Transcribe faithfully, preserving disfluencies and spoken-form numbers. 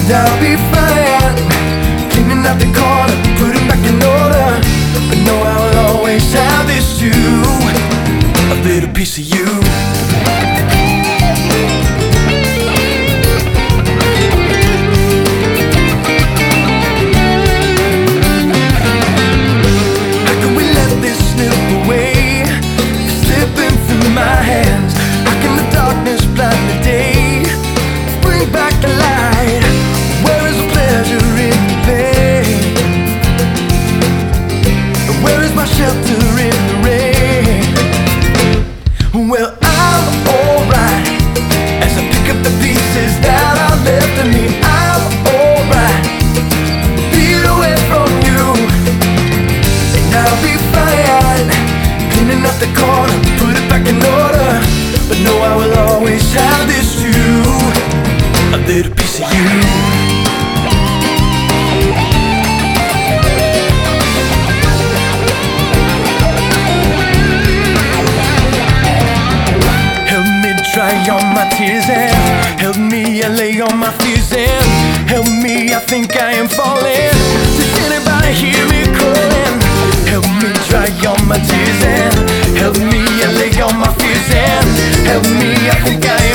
I'll be fine, cleaning out the corner, putting back in order. But no, I will always have this too, a little piece of you. How can we let this slip away, slipping through my hands? How can the darkness blind the day, bring back the light? Where is the pleasure in the pain? Where is my shelter in the rain? Well, I'm alright as I pick up the pieces that are left of me. I'm alright, feet away from you, and I'll be fine, cleaning up the corner, put it back in order. But no, I will always have this too, a little piece of you. Dry on my tears and help me, I lay on my fears and help me, I think I am falling. Does anybody hear me calling? Help me dry on my tears and help me, I lay on my fears and help me, I think I am